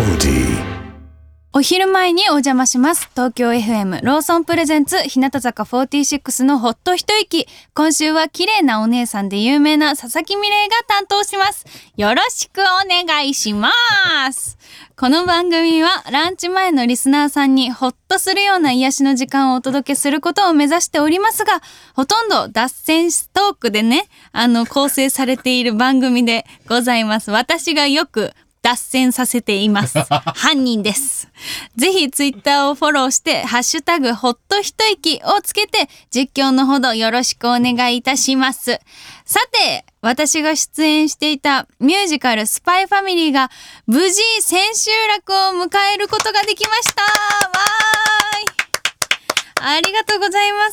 お昼前にお邪魔します。東京 FM ローソンプレゼンツ日向坂46のほっと一息。今週は綺麗なお姉さんで有名な佐々木美玲が担当します。よろしくお願いします。この番組はランチ前のリスナーさんにほっとするような癒しの時間をお届けすることを目指しておりますが、ほとんど脱線トークでね、構成されている番組でございます。私がよく脱線させています犯人です。ぜひツイッターをフォローしてハッシュタグほっと一息をつけて実況のほどよろしくお願いいたします。さて、私が出演していたミュージカルスパイファミリーが無事千秋楽を迎えることができました。わーい、ありがとうございます。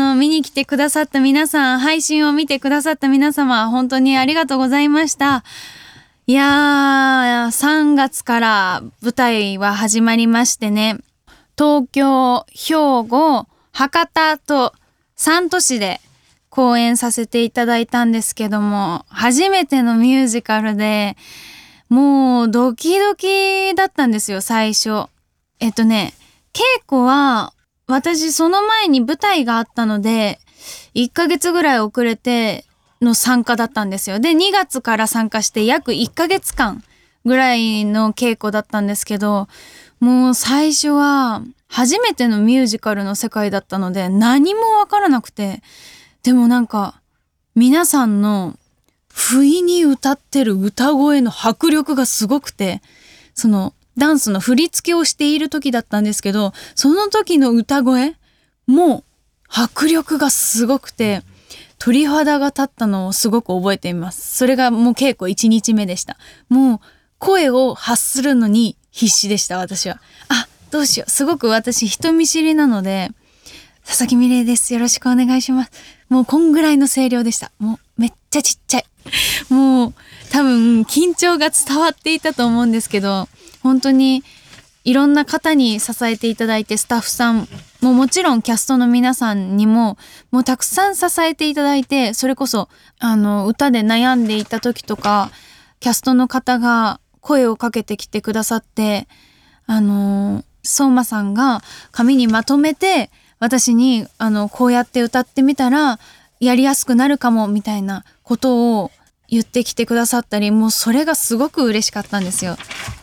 見に来てくださった皆さん、配信を見てくださった皆様、本当にありがとうございました。いやー、3月から舞台は始まりましてね、東京、兵庫、博多と3都市で公演させていただいたんですけども、初めてのミュージカルでもうドキドキだったんですよ、最初。稽古は私その前に舞台があったので1ヶ月ぐらい遅れての参加だったんですよ。で、2月から参加して約1ヶ月間ぐらいの稽古だったんですけど、もう最初は初めてのミュージカルの世界だったので何もわからなくて、でもなんか皆さんの不意に歌ってる歌声の迫力がすごくて、そのダンスの振り付けをしている時だったんですけど、その時の歌声も迫力がすごくて鳥肌が立ったのをすごく覚えています。それがもう稽古1日目でした。もう声を発するのに必死でした、私は。どうしよう。すごく私人見知りなので、佐々木美玲です。よろしくお願いします。もうこんぐらいの声量でした。もうめっちゃちっちゃい。もう多分緊張が伝わっていたと思うんですけど、本当にいろんな方に支えていただいて、スタッフさんももちろんキャストの皆さんにももうたくさん支えていただいて、それこそ歌で悩んでいた時とかキャストの方が声をかけてきてくださって、相馬さんが紙にまとめて私にこうやって歌ってみたらやりやすくなるかもみたいなことを言ってきてくださったり、もうそれがすごく嬉しかったんですよ。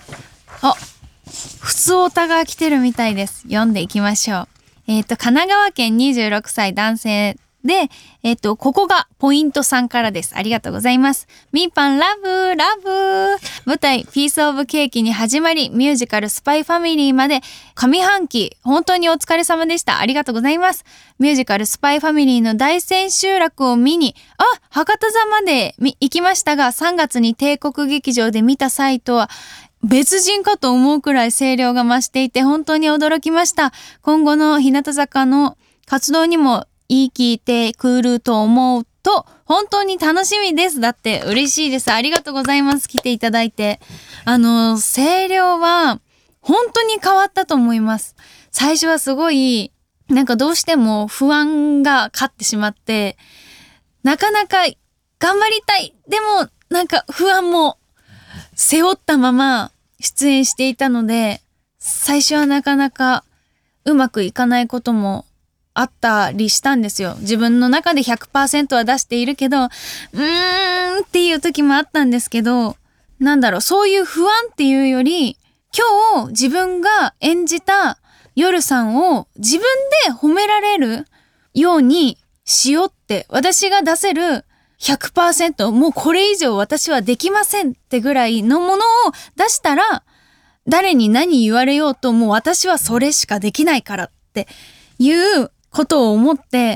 ふつおたが来てるみたいです。読んでいきましょう。神奈川県26歳男性で、ここがポイント3からです。ありがとうございます。みーぱんラブラブ。舞台ピースオブケーキに始まり、ミュージカルスパイファミリーまで上半期本当にお疲れ様でした。ありがとうございます。ミュージカルスパイファミリーの大千秋楽を見に博多座まで行きましたが、3月に帝国劇場で見た際とは別人かと思うくらい声量が増していて本当に驚きました。今後の日向坂の活動にも生きてくると思うと本当に楽しみです。だって嬉しいです。ありがとうございます。来ていただいて。声量は本当に変わったと思います。最初はすごいなんかどうしても不安が勝ってしまって、なかなか頑張りたい、でもなんか不安も背負ったまま出演していたので、最初はなかなかうまくいかないこともあったりしたんですよ。自分の中で 100% は出しているけどっていう時もあったんですけど、そういう不安っていうより、今日自分が演じた夜さんを自分で褒められるようにしようって、私が出せる100%、もうこれ以上私はできませんってぐらいのものを出したら、誰に何言われようともう私はそれしかできないからっていうことを思って、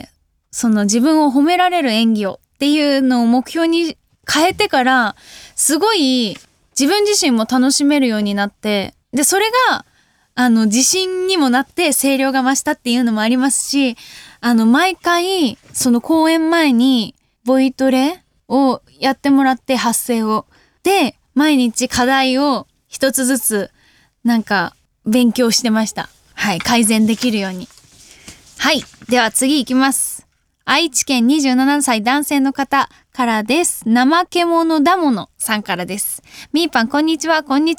その自分を褒められる演技をっていうのを目標に変えてから、すごい自分自身も楽しめるようになって、でそれが自信にもなって声量が増したっていうのもありますし、毎回その公演前にボイトレをやってもらって、発声をで毎日課題を一つずつ勉強してました。はい、改善できるように。はい、では次行きます。愛知県27歳男性の方からです。怠け者だものさんからです。みーぱんこんにちは。こんにちは。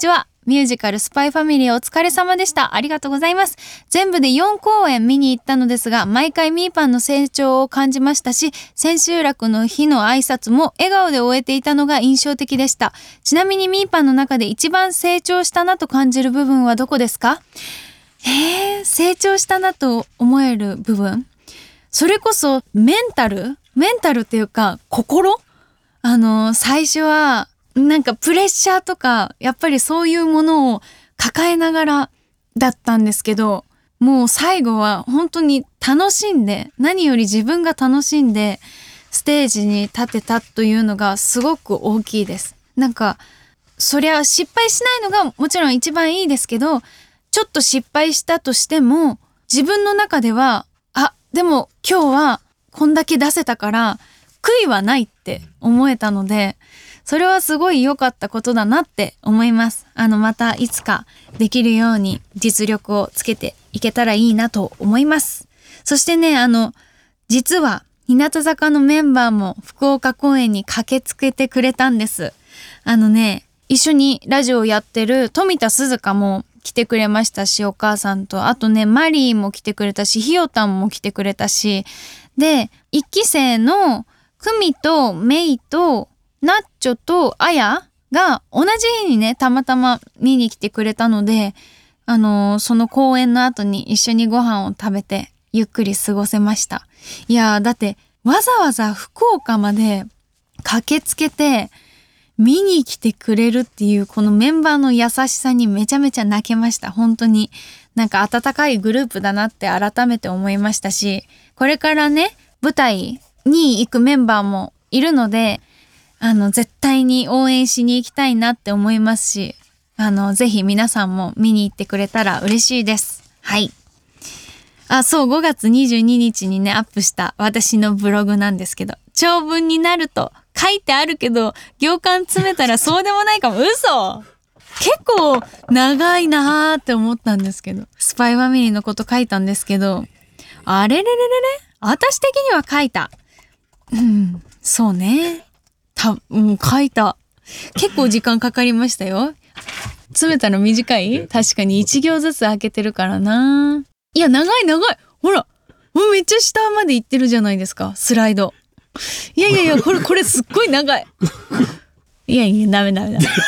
ミュージカルスパイファミリーお疲れ様でした。ありがとうございます。全部で4公演見に行ったのですが、毎回みーぱんの成長を感じましたし、千秋楽の日の挨拶も笑顔で終えていたのが印象的でした。ちなみにみーぱんの中で一番成長したなと感じる部分はどこですか？成長したなと思える部分？それこそメンタルっていうか心？最初はなんかプレッシャーとかやっぱりそういうものを抱えながらだったんですけど、もう最後は本当に楽しんで、何より自分が楽しんでステージに立てたというのがすごく大きいです。なんかそりゃ失敗しないのがもちろん一番いいですけど、ちょっと失敗したとしても自分の中ではでも今日はこんだけ出せたから悔いはないって思えたので、それはすごい良かったことだなって思います。またいつかできるように実力をつけていけたらいいなと思います。そしてね、実は日向坂のメンバーも福岡公演に駆けつけてくれたんです。一緒にラジオをやってる富田鈴香も来てくれましたし、お母さんと、あとねマリーも来てくれたし、ひよたんも来てくれたし、で1期生のクミとメイとナッチョとアヤが同じ日にねたまたま見に来てくれたので、その公演の後に一緒にご飯を食べてゆっくり過ごせました。いやだってわざわざ福岡まで駆けつけて見に来てくれるっていうこのメンバーの優しさにめちゃめちゃ泣けました。本当になんか温かいグループだなって改めて思いましたし、これからね舞台に行くメンバーもいるので、絶対に応援しに行きたいなって思いますし、ぜひ皆さんも見に行ってくれたら嬉しいです。はい。そう、5月22日にねアップした私のブログなんですけど、長文になると書いてあるけど行間詰めたらそうでもないかも。嘘。結構長いなーって思ったんですけど、スパイファミリーのこと書いたんですけど、あれれれれれ、私的には書いた。そうね。書いた。結構時間かかりましたよ。詰めたの短い？確かに1行ずつ開けてるからな。いや長い。ほら、もうめっちゃ下まで行ってるじゃないですか、スライド。いやこれすっごい長い。いやダメ。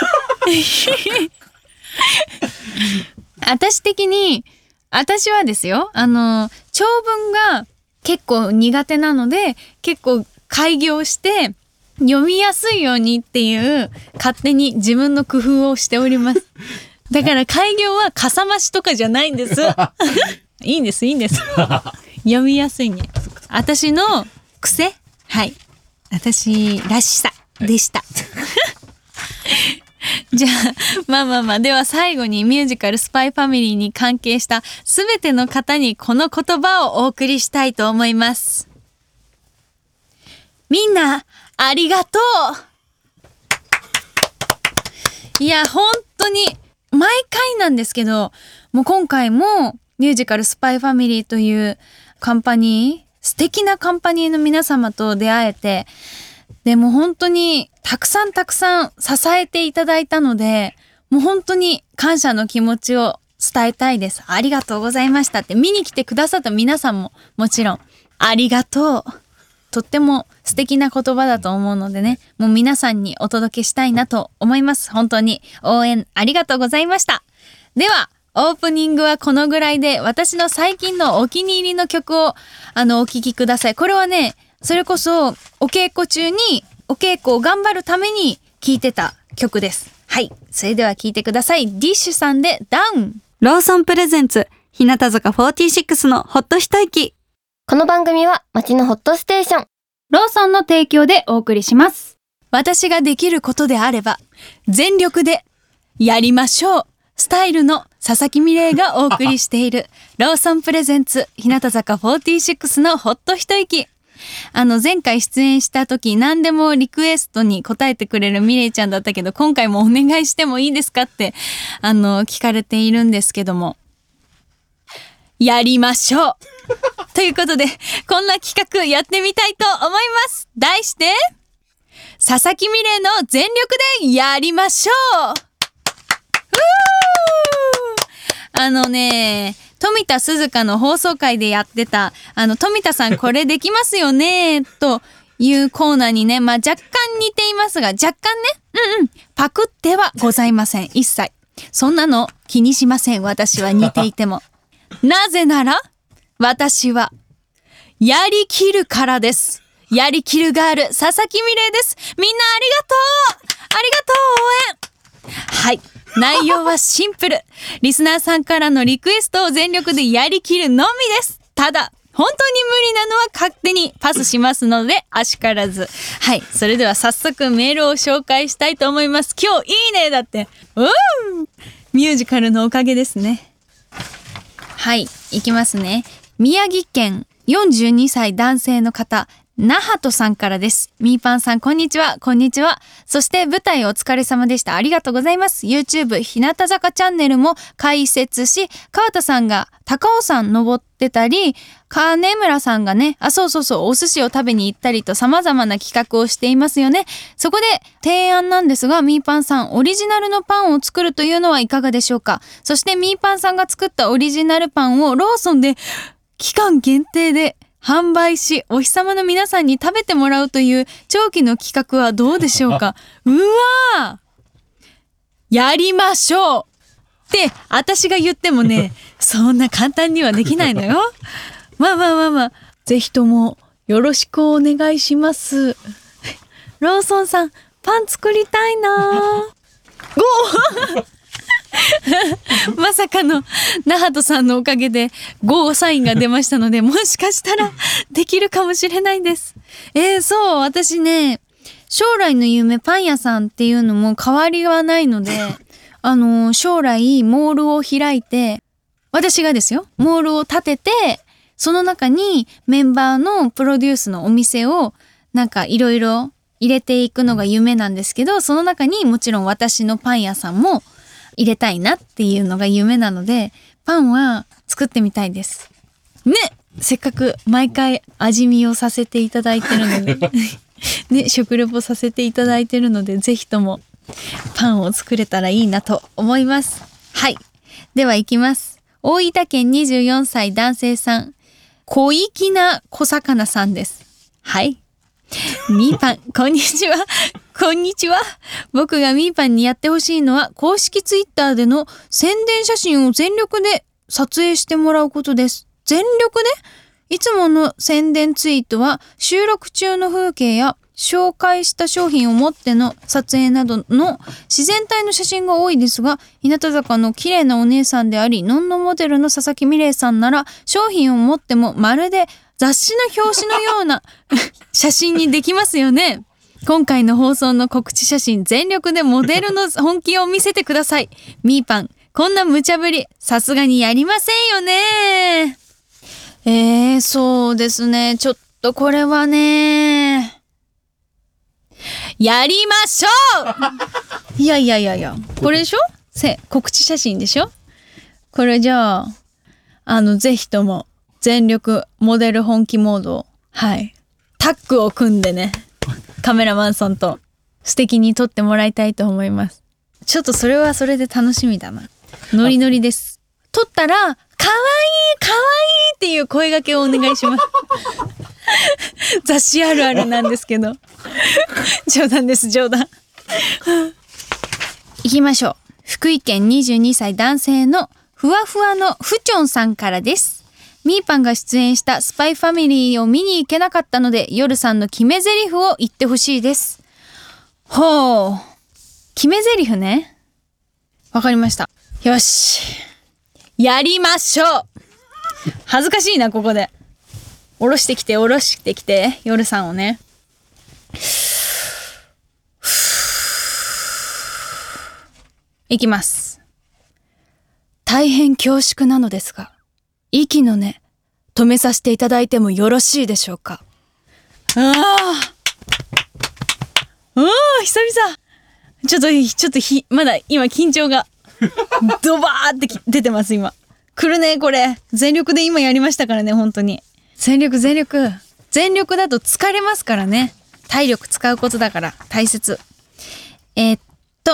私はですよ、長文が結構苦手なので、結構改行して読みやすいようにっていう勝手に自分の工夫をしております。だから改行はかさ増しとかじゃないんです。いいんです。読みやすいね。私の癖、はい、私らしさでした。じゃあまあでは最後にミュージカルスパイファミリーに関係したすべての方にこの言葉をお送りしたいと思います。みんなありがとう。いや本当に毎回なんですけど、もう今回もミュージカルスパイファミリーというカンパニー、素敵なカンパニーの皆様と出会えて、でも本当にたくさん支えていただいたので、もう本当に感謝の気持ちを伝えたいです。ありがとうございましたって、見に来てくださった皆さんももちろんありがとう。とっても素敵な言葉だと思うのでね、もう皆さんにお届けしたいなと思います。本当に応援ありがとうございました。ではオープニングはこのぐらいで、私の最近のお気に入りの曲をお聴きください。これはね、それこそお稽古中にお稽古を頑張るために聴いてた曲です。はい、それでは聴いてください。ディッシュさんでダウン。 ローソンプレゼンツ日向坂46のほっと一息。 この番組は街のホットステーションローソンの提供でお送りします。私ができることであれば全力でやりましょうスタイルの佐々木美玲がお送りしているローソンプレゼンツ日向坂46のほっと一息。前回出演した時何でもリクエストに答えてくれるミレイちゃんだったけど、今回もお願いしてもいいですかって聞かれているんですけども、やりましょうということで、こんな企画やってみたいと思います。題して佐々木美玲の全力でやりましょう。 富田鈴香の放送回でやってた、富田さんこれできますよね、というコーナーにね、まあ若干似ていますが、若干ね、パクってはございません。一切。そんなの気にしません。私は似ていても。なぜなら、私は、やりきるからです。やりきるガール、佐々木美玲です。みんなありがとう応援はい。内容はシンプル。リスナーさんからのリクエストを全力でやりきるのみです。ただ、本当に無理なのは勝手にパスしますので、あしからず。はい。それでは早速メールを紹介したいと思います。今日いいねだって。ミュージカルのおかげですね。はい。いきますね。宮城県42歳男性の方。那覇とさんからです。みーぱんさん、こんにちは。こんにちは。そして舞台お疲れ様でした。ありがとうございます。YouTube 日向坂チャンネルも開設し、川田さんが高尾山登ってたり、金村さんがね、そう、お寿司を食べに行ったりと様々な企画をしていますよね。そこで提案なんですが、みーぱんさん、オリジナルのパンを作るというのはいかがでしょうか。そしてみーぱんさんが作ったオリジナルパンをローソンで期間限定で販売し、お日様の皆さんに食べてもらうという長期の企画はどうでしょうか。うわー、やりましょうって私が言ってもね、そんな簡単にはできないのよ。まあ、ぜひともよろしくお願いします。ローソンさん、パン作りたいなー。まさかの那覇とさんのおかげでゴーサインが出ましたので、もしかしたらできるかもしれないです。そう、私ね、将来の夢パン屋さんっていうのも変わりはないので、将来モールを開いて、私がですよ、モールを建てて、その中にメンバーのプロデュースのお店をなんかいろいろ入れていくのが夢なんですけど、その中にもちろん私のパン屋さんも入れたいなっていうのが夢なので、パンは作ってみたいですね。せっかく毎回味見をさせていただいてるのでね、食レポさせていただいてるので、ぜひともパンを作れたらいいなと思います。はい、では行きます。大分県24歳男性さん、小粋な小魚さんです。はい、みーぱん、こんにちは。こんにちは。僕がみーぱんにやってほしいのは、公式ツイッターでの宣伝写真を全力で撮影してもらうことです。全力で？いつもの宣伝ツイートは、収録中の風景や紹介した商品を持っての撮影などの自然体の写真が多いですが、日向坂の綺麗なお姉さんであり、ノンノモデルの佐々木美玲さんなら、商品を持ってもまるで雑誌の表紙のような写真にできますよね。今回の放送の告知写真、全力でモデルの本気を見せてください。みーぱん、こんな無茶ぶり、さすがにやりませんよね。そうですね。ちょっとこれはね、やりましょういや。これでしょ？告知写真でしょ？これじゃあ、ぜひとも、全力モデル本気モードを、はい。タッグを組んでね。カメラマンさんと素敵に撮ってもらいたいと思います。ちょっとそれはそれで楽しみだな。ノリノリです。撮ったら、かわいいっていう声掛けをお願いします。雑誌あるあるなんですけど。冗談です、冗談。行きましょう。福井県22歳男性のふわふわのふちょんさんからです。みーぱんが出演したスパイファミリーを見に行けなかったので、夜さんの決め台詞を言ってほしいです。ほう。決め台詞ね。わかりました。よし。やりましょう。恥ずかしいな、ここで。下ろしてきて、夜さんをね。いきます。大変恐縮なのですが、息の根、止めさせていただいてもよろしいでしょうか。久々。ちょっとまだ今緊張がドバーって出てます今。来るねこれ。全力で今やりましたからね、本当に。全力だと疲れますからね。体力使うことだから大切。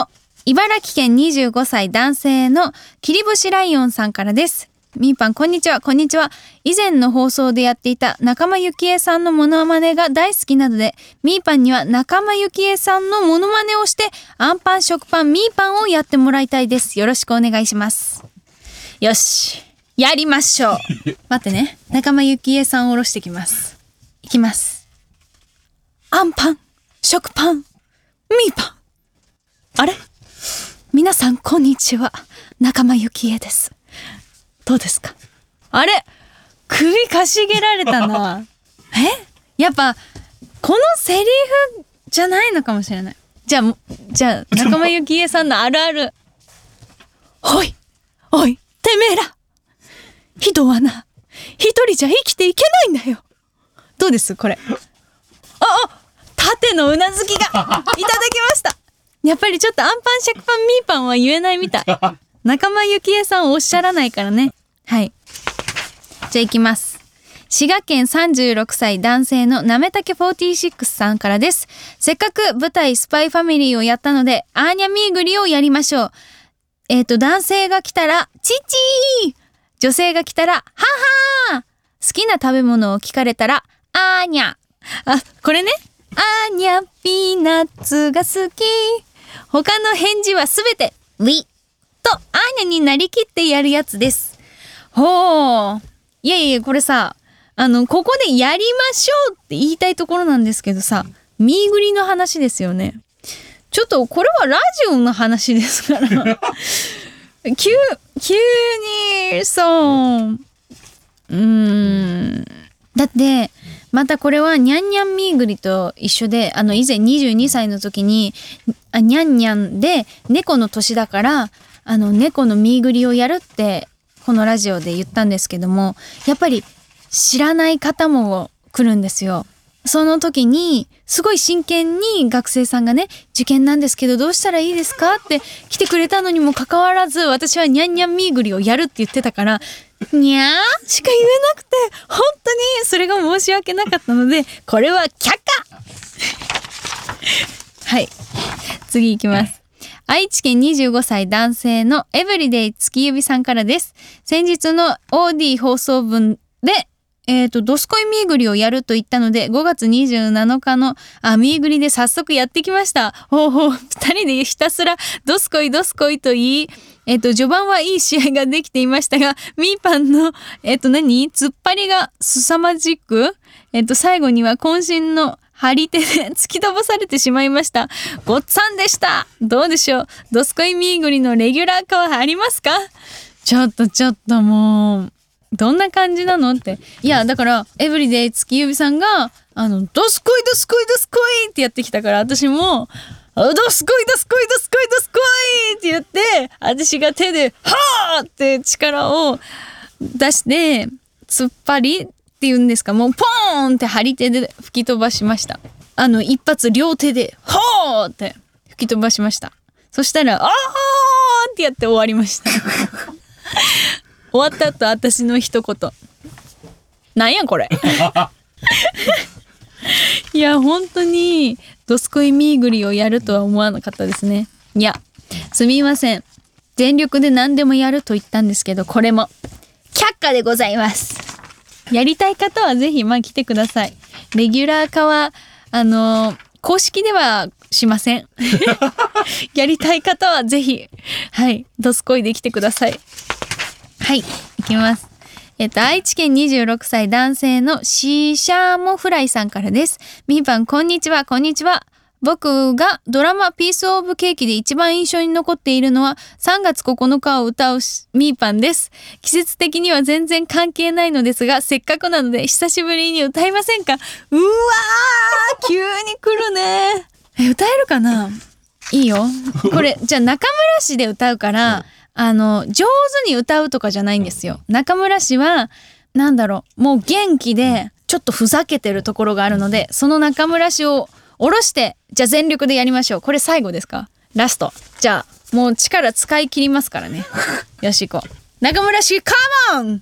茨城県25歳男性の切り干しライオンさんからです。みーぱんこんにちは。こんにちは。以前の放送でやっていた仲間由紀恵さんのモノマネが大好きなので、みーぱんには仲間由紀恵さんのモノマネをしてアンパン食パンみーぱんをやってもらいたいです。よろしくお願いします。よし、やりましょう。待ってね、仲間由紀恵さんを下ろしてきます。いきます。アンパン食パンみーパン。あれ、皆さんこんにちは。仲間由紀恵です。どうですか？あれ、首かしげられたな。やっぱこのセリフじゃないのかもしれない。じゃあ仲間由紀恵さんのあるある。おいおい、てめえら、人はな、一人じゃ生きていけないんだよ。どうですこれ？縦のうなずきがいただきました。やっぱりちょっとアンパン食パンミーパンは言えないみたい。仲間由紀恵さんおっしゃらないからね。はい。じゃあ行きます。滋賀県36歳男性のなめたけ46さんからです。せっかく舞台スパイファミリーをやったので、アーニャミーグリをやりましょう。男性が来たら、チチー。女性が来たら、ははー。好きな食べ物を聞かれたら、アーニャ。これね。アーニャピーナッツが好き。他の返事はすべて、ウィとアーニャになりきってやるやつです。ほー。いやいや、これさ、ここでやりましょうって言いたいところなんですけどさ、ミーグリの話ですよね。ちょっとこれはラジオの話ですから。急にそうだってまたこれはニャンニャンミーグリと一緒で、以前22歳の時にニャンニャンで猫の年だから猫のミーグリをやるってこのラジオで言ったんですけども、やっぱり知らない方も来るんですよ。その時にすごい真剣に学生さんがね、受験なんですけどどうしたらいいですかって来てくれたのにもかかわらず、私はニャンニャンミーグリをやるって言ってたから、にゃーしか言えなくて、本当にそれが申し訳なかったので、これは却下。はい、次行きます。愛知県25歳男性のエブリデイ月指さんからです。先日の OD 放送分でドスコイミーグリをやると言ったので、5月27日のミーグリで早速やってきました。2人でひたすらドスコイと言い、序盤はいい試合ができていましたが、ミーパンの突っ張りが凄まじく、最後には渾身の張り手で突き飛ばされてしまいました。ごっつぁんでした。どうでしょう、ドスコイミーグリのレギュラー化はありますか？ちょっともうどんな感じなのって。いやだからエブリデイ月指さんがドスコイってやってきたから、私もドスコイって言って、私が手ではーって力を出して突っ張りっていうんですか、もうポーンって張り手で吹き飛ばしました。一発両手ではーって吹き飛ばしました。そしたらあーってやって終わりました終わった後私の一言、なんやこれいや本当にドスコイミーグリをやるとは思わなかったですね。いやすみません、全力で何でもやると言ったんですけど、これも却下でございます。やりたい方はぜひ来てください。レギュラー化は公式ではしませんやりたい方はぜひドスコイで来てください。はい、いきます。愛知県26歳男性のシーシャーモフライさんからです。みーぱんこんにちは。僕がドラマピースオブケーキで一番印象に残っているのは3月9日を歌うみーぱんです。季節的には全然関係ないのですが、せっかくなので久しぶりに歌いませんか？うわー、急に来るね。歌えるかな？いいよ。これじゃあ中村市で歌うから上手に歌うとかじゃないんですよ。中村氏はもう元気でちょっとふざけてるところがあるので、その中村氏を下ろして、じゃあ全力でやりましょう。これ最後ですか？ラスト。じゃあもう力使い切りますからねよし行こう。中村氏カモン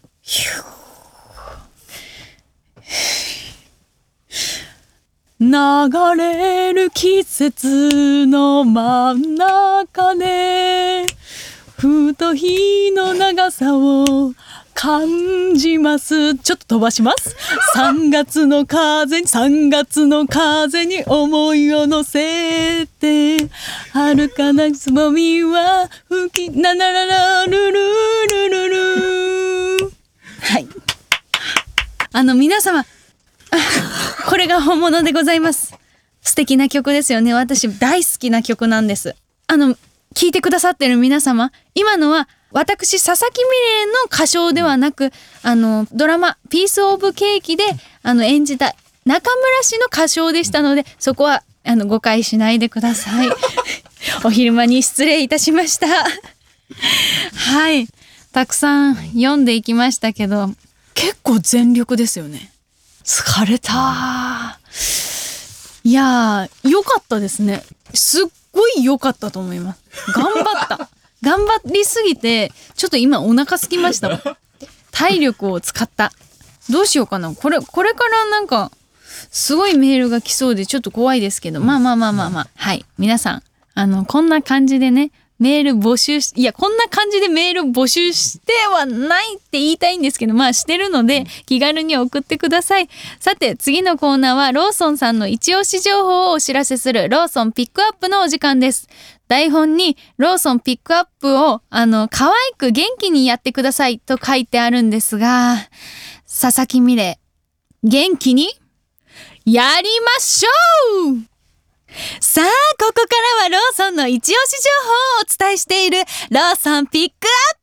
流れる季節の真ん中でふと日の長さを感じます。ちょっと飛ばします。3月の風に思いを乗せて遥かなつぼみは吹きななららるるるるる。はい、皆様これが本物でございます。素敵な曲ですよね。私大好きな曲なんです。聞いてくださってる皆様、今のは私佐々木美玲の歌唱ではなく、ドラマピースオブケーキで演じた中村氏の歌唱でしたので、そこは誤解しないでください。お昼間に失礼いたしました。はい、たくさん読んでいきましたけど、結構全力ですよね。疲れた。いやー、良かったですね。すっごい良かったと思います。頑張りすぎてちょっと今お腹空きましたもん。体力を使った。どうしようかな。これからなんかすごいメールが来そうでちょっと怖いですけど、まあはい、皆さんこんな感じでねメール募集し、こんな感じでメール募集してはないって言いたいんですけど、してるので気軽に送ってください。さて次のコーナーはローソンさんの一押し情報をお知らせするローソンピックアップのお時間です。台本にローソンピックアップを可愛く元気にやってくださいと書いてあるんですが、佐々木美玲元気にやりましょう。さあここからはローソンの一押し情報をお伝えしているローソンピック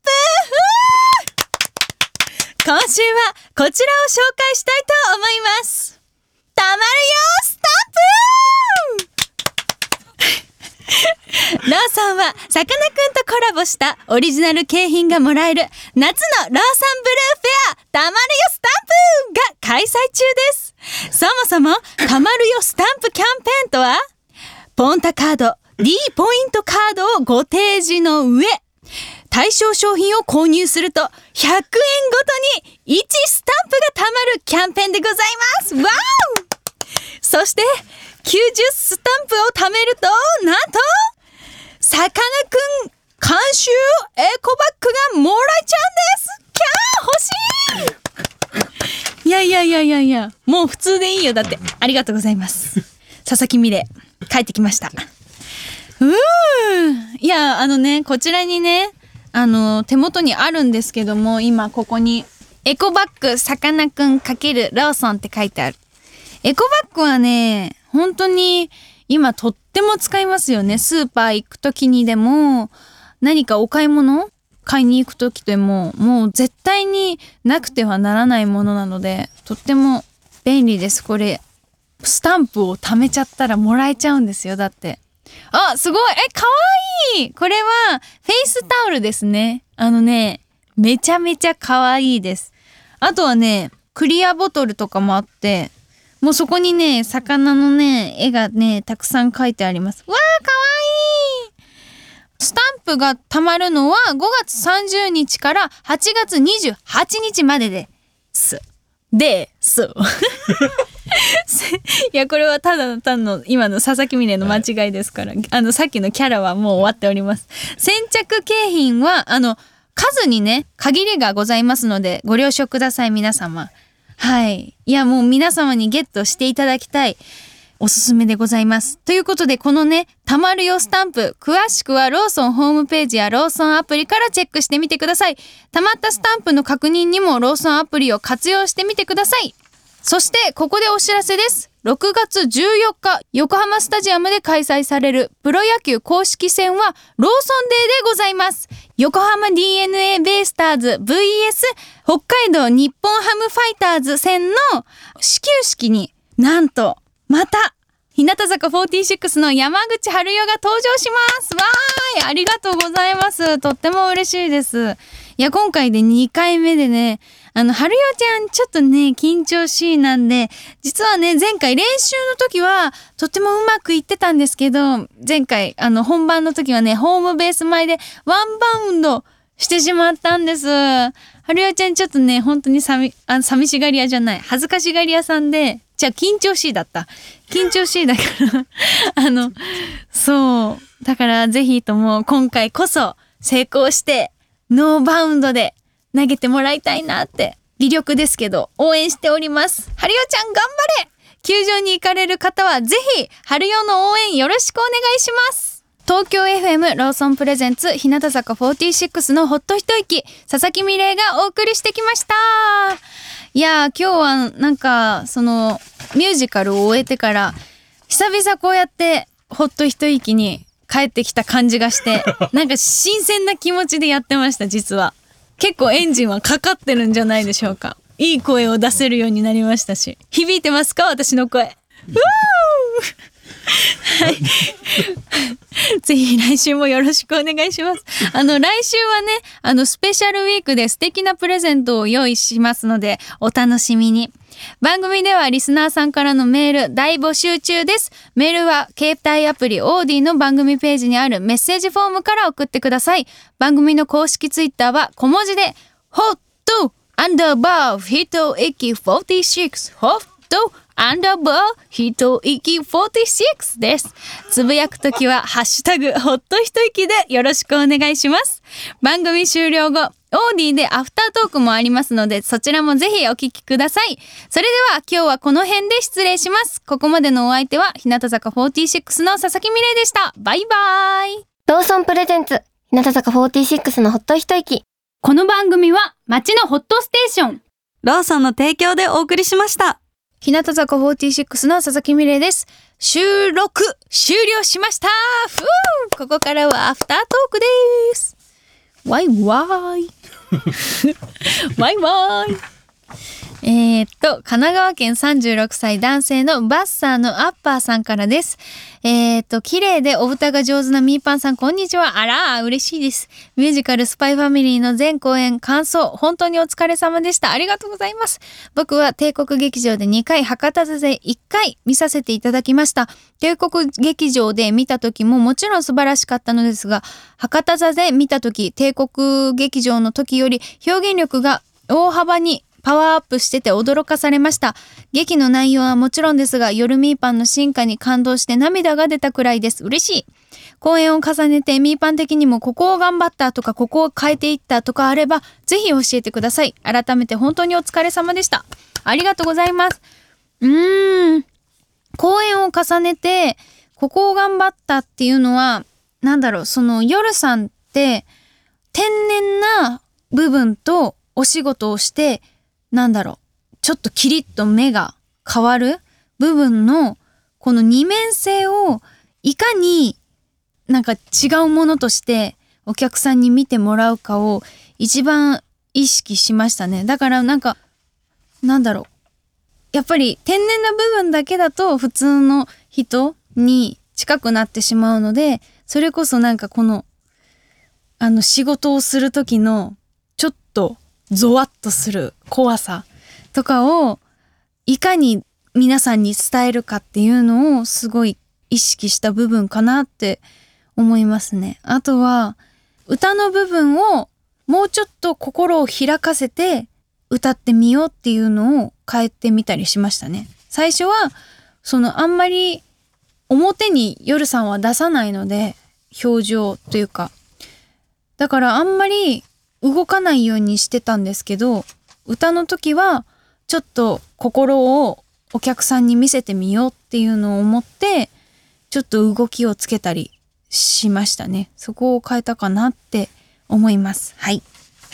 アップ。今週はこちらを紹介したいと思います。たまるよスタンプ。ローソンはさかなクンとコラボしたオリジナル景品がもらえる夏のローソンブルーフェアたまるよスタンプが開催中です。そもそもたまるよスタンプキャンペーンとは、ポンタカード D ポイントカードをご提示の上、対象商品を購入すると100円ごとに1スタンプがたまるキャンペーンでございます。わお。そして90スタンプを貯めるとなんとさかなクン監修エコバッグがもらえちゃうんです。キャー欲しい。いやもう普通でいいよ。だってありがとうございます。佐々木美玲帰ってきました。いやこちらにね手元にあるんですけども、今ここにエコバッグさかなクン×ローソンって書いてある。エコバッグはね本当に今とっても使いますよね。スーパー行く時にでも何かお買い物買いに行く時でももう絶対になくてはならないものなのでとっても便利です。これスタンプを貯めちゃったらもらえちゃうんですよ。だってすごいかわいい。これはフェイスタオルですね。めちゃめちゃかわいいです。あとはねクリアボトルとかもあって、もうそこにね魚のね絵がねたくさん描いてあります。わーかわいい。スタンプが貯まるのは5月30日から8月28日までですいやこれはただ単の今の佐々木美玲の間違いですから、さっきのキャラはもう終わっております。先着景品は数にね限りがございますのでご了承ください皆様。はい、いやもう皆様にゲットしていただきたいおすすめでございます。ということでこのねたまるよスタンプ詳しくはローソンホームページやローソンアプリからチェックしてみてください。たまったスタンプの確認にもローソンアプリを活用してみてください。そしてここでお知らせです。6月14日横浜スタジアムで開催されるプロ野球公式戦はローソンデーでございます。横浜 DNA ベイスターズ vs 北海道日本ハムファイターズ戦の始球式になんとまた日向坂46の山口春代が登場します。わーい、ありがとうございます。とっても嬉しいです。いや今回で2回目でね春代ちゃんちょっとね緊張しいなんで、実はね前回練習の時はとってもうまくいってたんですけど、前回本番の時はねホームベース前でワンバウンドしてしまったんです。春代ちゃんちょっとね本当に寂しがり屋じゃない恥ずかしがり屋さんでじゃあ緊張しいだった緊張しいだからそうだからぜひとも今回こそ成功してノーバウンドで投げてもらいたいなって微力ですけど応援しております。春代ちゃん頑張れ。球場に行かれる方はぜひ春代の応援よろしくお願いします。東京 FM ローソンプレゼンツ日向坂46のほっと一息、佐々木美玲がお送りしてきました。いやー、今日はなんかそのミュージカルを終えてから久々こうやってほっと一息に帰ってきた感じがしてなんか新鮮な気持ちでやってました。実は結構エンジンはかかってるんじゃないでしょうか。いい声を出せるようになりましたし、響いてますか私の声。はいぜひ来週もよろしくお願いします。来週はねスペシャルウィークで素敵なプレゼントを用意しますのでお楽しみに。番組ではリスナーさんからのメール大募集中です。メールは携帯アプリオーディの番組ページにあるメッセージフォームから送ってください。番組の公式ツイッターは小文字でホット_ひといき46ホット_ひといき46です。つぶやくときはハッシュタグほっと一息でよろしくお願いします。番組終了後オーディでアフタートークもありますのでそちらもぜひお聞きください。それでは今日はこの辺で失礼します。ここまでのお相手は日向坂46の佐々木美玲でした。バイバイ。 ローソンプレゼンツ日向坂46のほっと一息。 この番組は街のホットステーションローソンの提供でお送りしました。 日向坂46の佐々木美玲です。収録終了しました。ここからはアフタートークです。ワイワイワイワイ。神奈川県36歳男性のバッサーのアッパーさんからです。綺麗でお歌が上手なミーパンさん、こんにちは。あら、嬉しいです。ミュージカルスパイファミリーの全公演感想、本当にお疲れ様でした。ありがとうございます。僕は帝国劇場で2回、博多座で1回見させていただきました。帝国劇場で見た時ももちろん素晴らしかったのですが、博多座で見た時、帝国劇場の時より表現力が大幅にパワーアップしてて驚かされました。劇の内容はもちろんですが、夜ミーパンの進化に感動して涙が出たくらいです。嬉しい。公演を重ねてミーパン的にもここを頑張ったとかここを変えていったとかあればぜひ教えてください。改めて本当にお疲れ様でした。ありがとうございます。公演を重ねてここを頑張ったっていうのはその夜さんって天然な部分とお仕事をしてちょっとキリッと目が変わる部分のこの二面性をいかに違うものとしてお客さんに見てもらうかを一番意識しましたね。だからやっぱり天然な部分だけだと普通の人に近くなってしまうので、それこそこの仕事をする時のちょっとゾワッとする怖さとかをいかに皆さんに伝えるかっていうのをすごい意識した部分かなって思いますね。あとは歌の部分をもうちょっと心を開かせて歌ってみようっていうのを変えてみたりしましたね。最初はあんまり表に夜さんは出さないので表情というか、だからあんまり動かないようにしてたんですけど、歌の時はちょっと心をお客さんに見せてみようっていうのを思ってちょっと動きをつけたりしましたね。そこを変えたかなって思います。はい。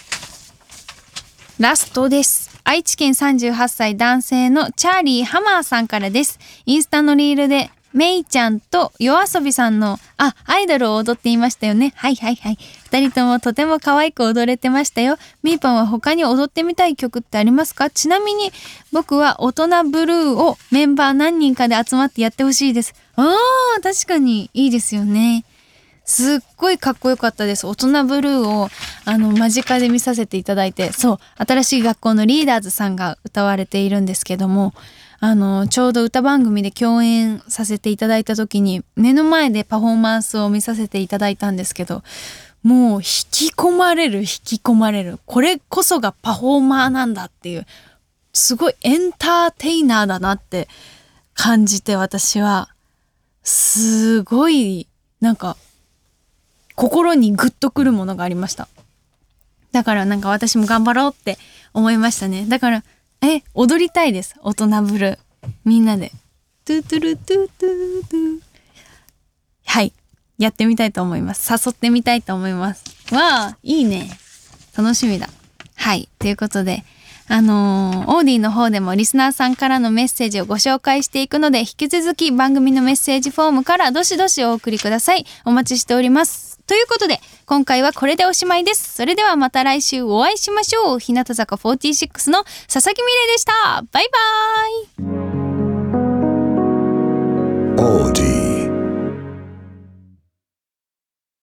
ラストです。愛知県38歳男性のチャーリーハマーさんからです。インスタのリールでメイちゃんと夜遊びさんのアイドルを踊っていましたよね。はい。二人ともとても可愛く踊れてましたよ。ミーパンは他に踊ってみたい曲ってありますか？ちなみに僕は大人ブルーをメンバー何人かで集まってやってほしいです。確かにいいですよね。すっごいかっこよかったです。大人ブルーを間近で見させていただいて、新しい学校のリーダーズさんが歌われているんですけども、ちょうど歌番組で共演させていただいた時に目の前でパフォーマンスを見させていただいたんですけど、もう引き込まれるこれこそがパフォーマーなんだっていう、 すごいエンターテイナーだなって感じて、私はすごいなんか心にグッとくるものがありました。だからなんか私も頑張ろうって思いましたね。だから踊りたいです。大人ブルーみんなでトゥトゥルトゥトゥトゥ、はい、やってみたいと思います。誘ってみたいと思います。わあ、いいね、楽しみだ。はい、ということでオーディの方でもリスナーさんからのメッセージをご紹介していくので、引き続き番組のメッセージフォームからどしどしお送りください。お待ちしております。ということで今回はこれでおしまいです。それではまた来週お会いしましょう。日向坂46の佐々木美玲でした。バイバーイ。